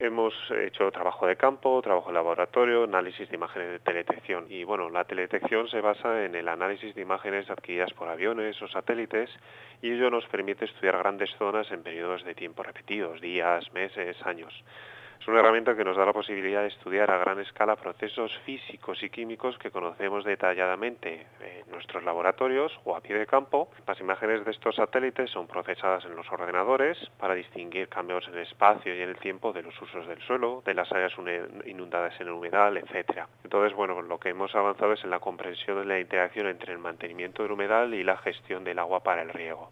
Hemos hecho trabajo de campo, trabajo de laboratorio, análisis de imágenes de teledetección. Y bueno, la teledetección se basa en el análisis de imágenes adquiridas por aviones o satélites y ello nos permite estudiar grandes zonas en periodos de tiempo repetidos, días, meses, años. Es una herramienta que nos da la posibilidad de estudiar a gran escala procesos físicos y químicos que conocemos detalladamente en nuestros laboratorios o a pie de campo. Las imágenes de estos satélites son procesadas en los ordenadores para distinguir cambios en el espacio y en el tiempo de los usos del suelo, de las áreas inundadas en humedal, etcétera. Entonces, bueno, lo que hemos avanzado es en la comprensión de la interacción entre el mantenimiento del humedal y la gestión del agua para el riego.